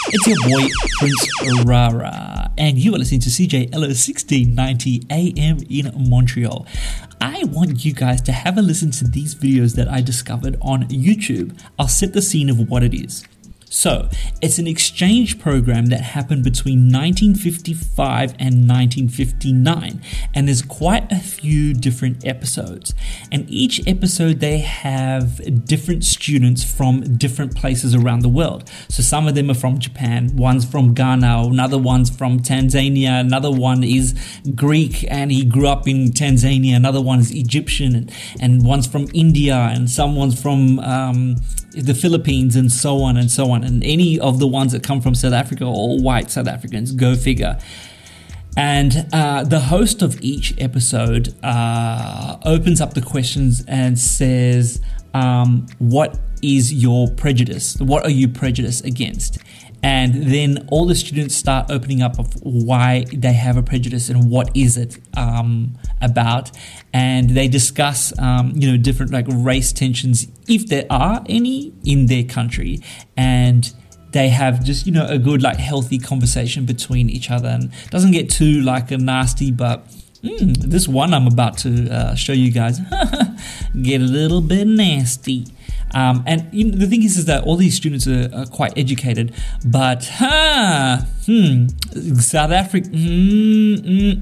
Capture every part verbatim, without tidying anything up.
It's your boy, Prince Rara, and you are listening to C J L O sixteen ninety A M in Montreal. I want you guys to have a listen to these videos that I discovered on YouTube. I'll set the scene of what it is. So, it's an exchange program that happened between nineteen fifty-five and nineteen fifty-nine, and there's quite a few different episodes. And each episode they have different students from different places around the world. So some of them are from Japan, one's from Ghana, another one's from Tanzania, another one is Greek and he grew up in Tanzania, another one is Egyptian, and, and one's from India, and someone's from um, the Philippines, and so on and so on. And any of the ones that come from South Africa are all white South Africans, go figure. And uh, the host of each episode uh, opens up the questions and says, um, what is your prejudice? What are you prejudiced against? And then all the students start opening up of why they have a prejudice and what is it um, about. And they discuss, um, you know, different like race tensions, if there are any, in their country. And they have just, you know, a good like healthy conversation between each other, and doesn't get too like a nasty, but mm, this one I'm about to uh, show you guys get a little bit nasty. Um, and you know, the thing is, is that all these students are, are quite educated, but huh, hmm, South Africa, mm,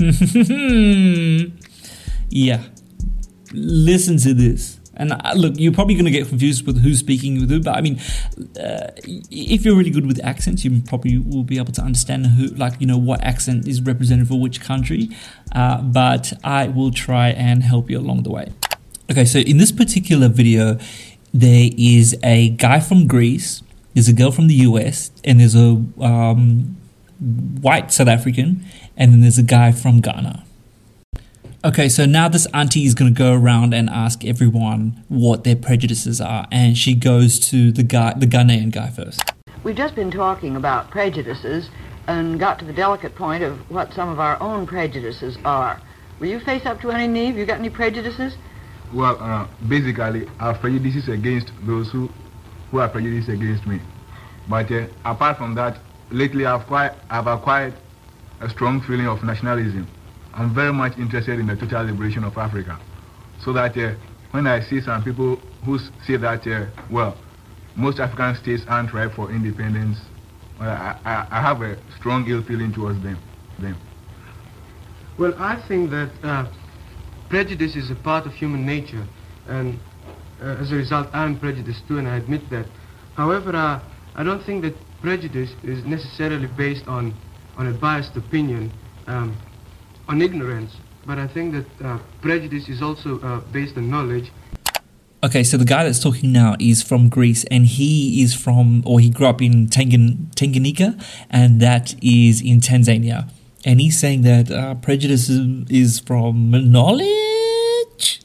mm, yeah, listen to this. And uh, look, you're probably going to get confused with who's speaking with who, but I mean, uh, if you're really good with accents, you probably will be able to understand who, like, you know, what accent is represented for which country. Uh, but I will try and help you along the way. Okay, so in this particular video, there is a guy from Greece, there's a girl from the U S, and there's a um, white South African, and then there's a guy from Ghana. Okay, so now this auntie is going to go around and ask everyone what their prejudices are, and she goes to the guy, the Ghanaian guy first. We've just been talking about prejudices and got to the delicate point of what some of our own prejudices are. Will you face up to any, Neve? You got any prejudices? Well, uh, basically, our prejudice is against those who, who are prejudiced against me. But uh, apart from that, lately I've, quite, I've acquired a strong feeling of nationalism. I'm very much interested in the total liberation of Africa. So that uh, when I see some people who say that, uh, well, most African states aren't ripe for independence, well, I, I, I have a strong ill feeling towards them. them. Well, I think that uh, prejudice is a part of human nature, and uh, as a result I'm prejudiced too, and I admit that. However, uh, I don't think that prejudice is necessarily based on, on a biased opinion, um, on ignorance, but I think that uh, prejudice is also uh, based on knowledge. Okay, so the guy that's talking now is from Greece, and he is from, or he grew up in Tangan- Tanganyika, and that is in Tanzania. And he's saying that uh, prejudice is from knowledge?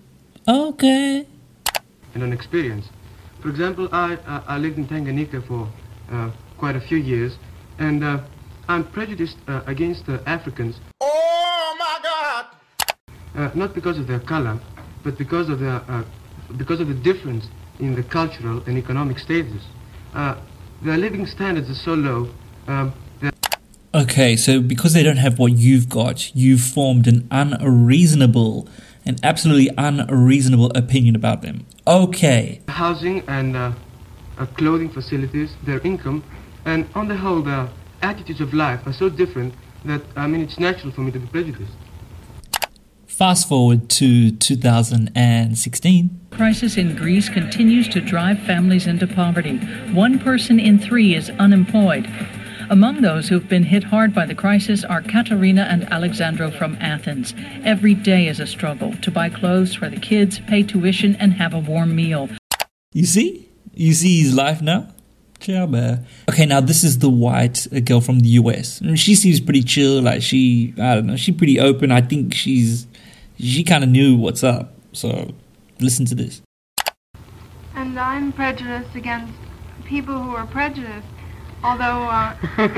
Okay. And an experience. For example, I, uh, I lived in Tanganyika for uh, quite a few years, and uh, I'm prejudiced uh, against uh, Africans. Oh my God! Uh, not because of their color, but because of their uh, because of the difference in the cultural and economic status. Uh, their living standards are so low. Um, okay, so because they don't have what you've got, you've formed an unreasonable, an absolutely unreasonable opinion about them. Okay. Housing and uh, uh, clothing facilities, their income, and on the whole, their attitudes of life are so different that, I mean, it's natural for me to be prejudiced. Fast forward to two thousand sixteen. Crisis in Greece continues to drive families into poverty. One person in three is unemployed. Among those who've been hit hard by the crisis are Katerina and Alexandro from Athens. Every day is a struggle to buy clothes for the kids, pay tuition, and have a warm meal. You see? You see his life now? Ciao, man. Okay, now this is the white girl from the U S. She seems pretty chill, like she, I don't know, she's pretty open. I think she's, she kind of knew what's up. So, listen to this. And I'm prejudiced against people who are prejudiced. Although uh,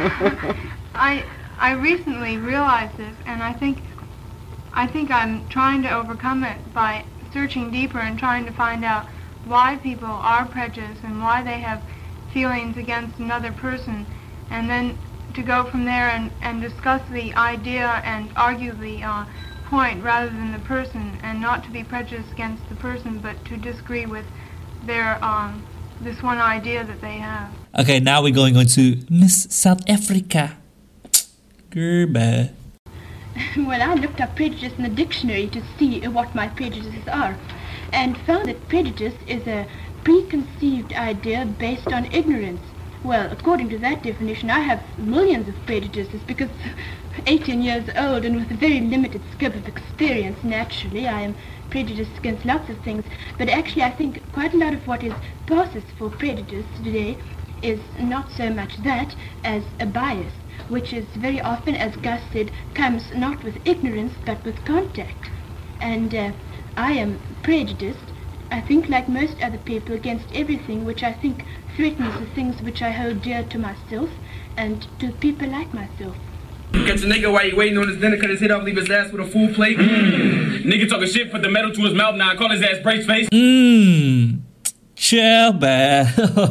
I I recently realized this, and I think I think I'm trying to overcome it by searching deeper and trying to find out why people are prejudiced and why they have feelings against another person, and then to go from there and, and discuss the idea and argue the uh, point rather than the person, and not to be prejudiced against the person, but to disagree with their um, this one idea that they have. Okay, now we're going on to Miss South Africa. Gerber. Well, I looked up prejudice in the dictionary to see what my prejudices are, and found that prejudice is a preconceived idea based on ignorance. Well, according to that definition, I have millions of prejudices because eighteen years old and with a very limited scope of experience, naturally, I am prejudiced against lots of things. But actually, I think quite a lot of what is passes for prejudice today is not so much that as a bias, which is very often, as Gus said, comes not with ignorance but with contact. And uh, I am prejudiced, I think, like most other people, against everything which I think threatens the things which I hold dear to myself and to people like myself. Catch a nigga while you waiting on his dinner, cut his head off, leave his ass with a full plate. Mm. Nigga talking shit, put the metal to his mouth, now I call his ass brace face. Mmm. Chill, bad.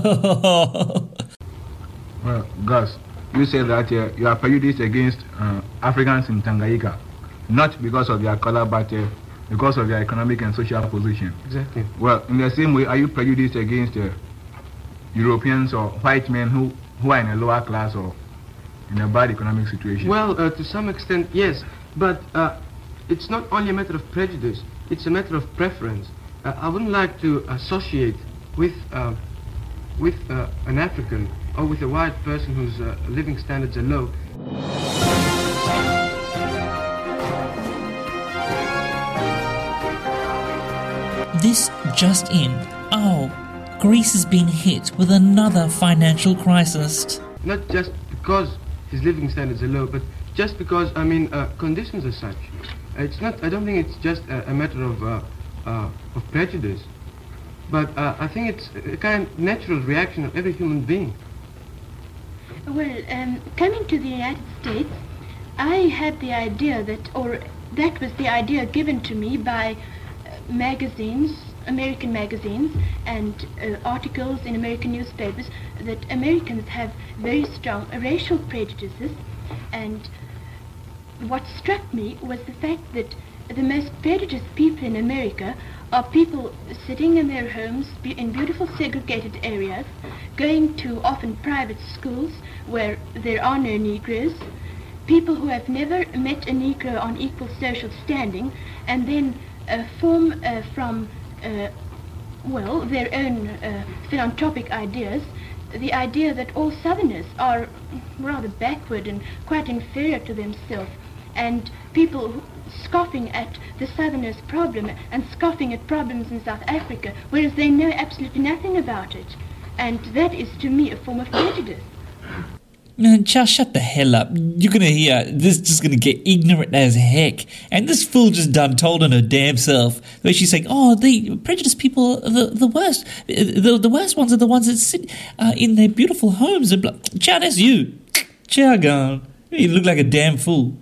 Well, Gus, you say that uh, you are prejudiced against uh, Africans in Tanganyika, not because of their color, but uh, because of their economic and social position. Exactly. Well, in the same way, are you prejudiced against uh, Europeans or white men who, who are in a lower class or in a bad economic situation? Well, uh, to some extent, yes. But uh, it's not only a matter of prejudice, it's a matter of preference. Uh, I wouldn't like to associate with, uh, with uh, an African or with a white person whose uh, living standards are low. This just in. Oh, Greece has been hit with another financial crisis. Not just because his living standards are low, but just because, I mean, uh, conditions are such. It's not, I don't think it's just a, a matter of, uh, uh, of prejudice, but uh, I think it's a kind of natural reaction of every human being. Well, um, coming to the United States, I had the idea that, or that was the idea given to me by uh, magazines, American magazines, and uh, articles in American newspapers, that Americans have very strong racial prejudices. And what struck me was the fact that the most prejudiced people in America are people sitting in their homes in beautiful segregated areas, going to often private schools where there are no Negroes, people who have never met a Negro on equal social standing, and then uh, form uh, from, uh, well, their own uh, philanthropic ideas, the idea that all Southerners are rather backward and quite inferior to themselves, and people who, scoffing at the Southerners' problem and scoffing at problems in South Africa, whereas they know absolutely nothing about it. And that is, to me, a form of prejudice. Man, Charles, shut the hell up. You're gonna hear this just gonna get ignorant as heck. And this fool just done told on her damn self. Where she's saying, oh, the prejudiced people are the, the worst. The, the worst ones are the ones that sit uh, in their beautiful homes. And blah. Chow, that's you. Chow gone. You look like a damn fool.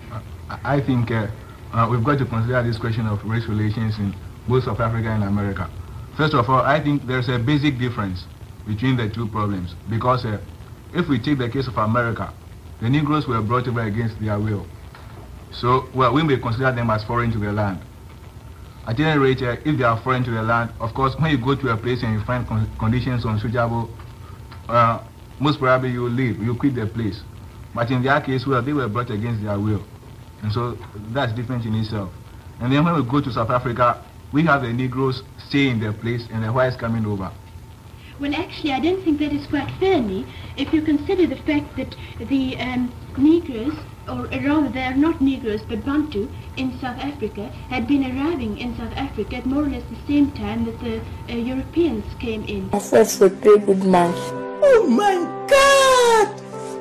I think uh, uh, we've got to consider this question of race relations in both South Africa and America. First of all, I think there's a basic difference between the two problems, because uh, if we take the case of America, the Negroes were brought over against their will. So, well, we may consider them as foreign to the land. At any rate, uh, if they are foreign to the land, of course, when you go to a place and you find con conditions unsuitable, uh, most probably you will leave, you quit the place. But in their case, well, they were brought against their will. And so that's different in itself. And then when we go to South Africa, we have the Negroes staying in their place and the whites coming over. Well, actually, I don't think that is quite fair, Nee, if you consider the fact that the um, Negroes, or rather they are not Negroes but Bantu, in South Africa, had been arriving in South Africa at more or less the same time that the uh, Europeans came in. I felt for three good months. Oh my God!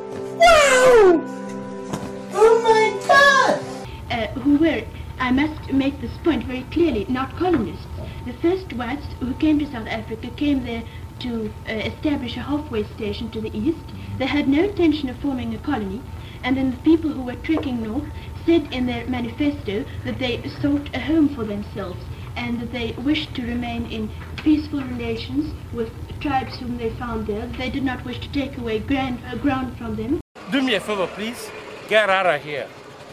Wow! Oh my God! Uh, who were, I must make this point very clearly, not colonists. The first whites who came to South Africa came there to uh, establish a halfway station to the east. They had no intention of forming a colony, and then the people who were trekking north said in their manifesto that they sought a home for themselves. and that they wished to remain in peaceful relations with tribes whom they found there. They did not wish to take away grand, uh, ground from them. Do me a favor, please. Get out of here.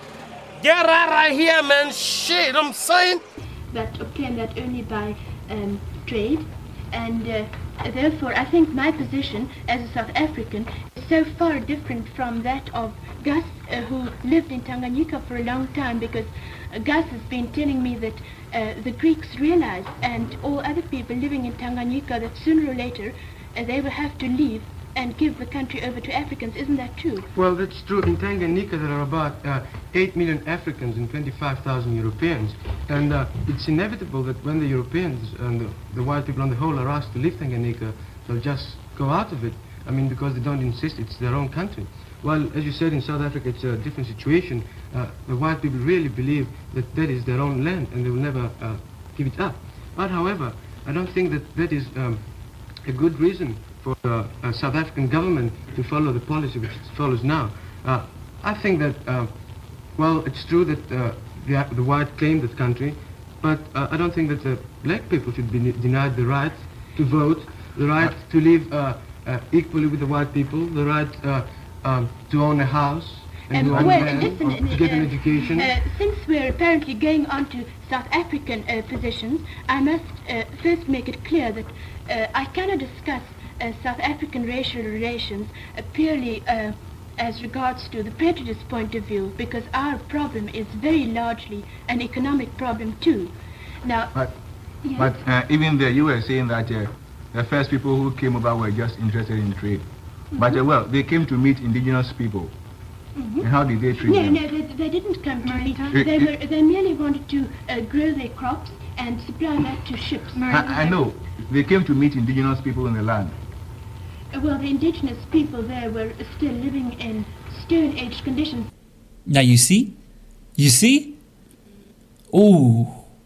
Get out of here, man. Shit, I'm saying. But obtain that only by um, trade. And uh, therefore, I think my position as a South African is so far different from that of Gus, uh, who lived in Tanganyika for a long time, because uh, Gus has been telling me that uh, the Greeks realized, and all other people living in Tanganyika, that sooner or later uh, they will have to leave and give the country over to Africans. Isn't that true? Well, that's true. In Tanganyika there are about uh, eight million Africans and twenty-five thousand Europeans. And uh, it's inevitable that when the Europeans and the, the white people on the whole are asked to leave Tanganyika, they'll just go out of it. I mean, because they don't insist, it's their own country. Well, as you said, in South Africa it's a different situation. Uh, the white people really believe that that is their own land and they will never uh, give it up. But however, I don't think that that is um, a good reason for the uh, South African government to follow the policy which it follows now. Uh, I think that, uh, well, it's true that uh, the, the white claim that country, but uh, I don't think that the black people should be denied the right to vote, the right to live uh, uh, equally with the white people, the right uh, um, to own a house, and Um, to own well, land, listen, or to get an uh, education. Uh, since we're apparently going on to South African uh, positions, I must uh, first make it clear that uh, I cannot discuss uh, South African racial relations uh, purely uh, as regards to the prejudice point of view, because our problem is very largely an economic problem too. Now, But, yes. but uh, even there, you were saying that uh, the first people who came over were just interested in trade. Mm-hmm. But, uh, well, they came to meet indigenous people. Mm-hmm. And how did they treat No, them? no, they, they didn't come to meet. It- They it- were they merely wanted to uh, grow their crops and supply that to ships. I, I know. They came to meet indigenous people in the land. Uh, Well, the indigenous people there were still living in Stone Age conditions. Now you see? You see? Ooh.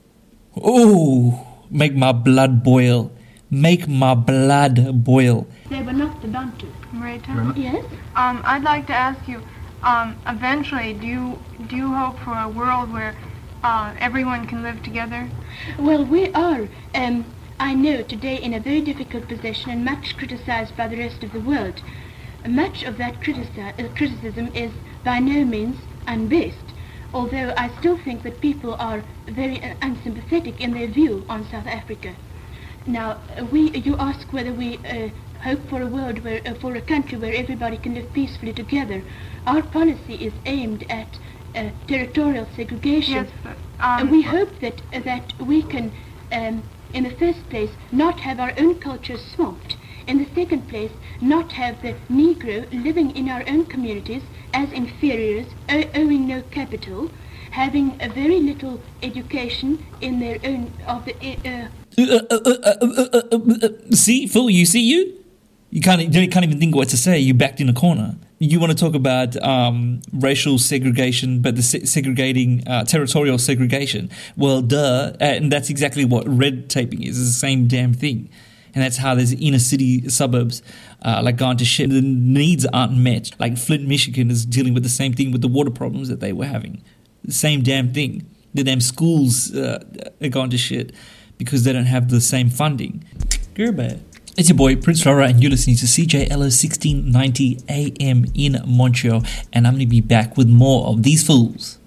Ooh. Make my blood boil. Make my blood boil. They were not the Bantu. Marita? Yes? Um, I'd like to ask you, um, eventually, do you do you hope for a world where uh, everyone can live together? Well, we are, um, I know, today in a very difficult position and much criticized by the rest of the world. Much of that critici- uh, criticism is by no means unbased, although I still think that people are very uh, unsympathetic in their view on South Africa. Now, uh, we, you ask whether we uh, hope for a world where, uh, for a country where everybody can live peacefully together. Our policy is aimed at uh, territorial segregation. Yes, but, um, and we hope that uh, that we can, um, in the first place, not have our own culture swamped. In the second place, not have the Negro living in our own communities as inferiors, o- owing no capital, having a very little education in their own of the. Uh, Uh, uh, uh, uh, uh, uh, uh, uh, see, Phil, you see you? You can't, you can't even think what to say. You backed in a corner. You want to talk about um, racial segregation, but the se- segregating, uh, territorial segregation. Well, duh. And that's exactly what red taping is. It's the same damn thing. And that's how there's inner city suburbs uh, like gone to shit. The needs aren't met. Like Flint, Michigan is dealing with the same thing with the water problems that they were having. The same damn thing. The damn schools uh, are gone to shit because they don't have the same funding. Goodbye. It's your boy Prince Rara and you're listening to C J L O sixteen ninety A M in Montreal, and I'm going to be back with more of these fools.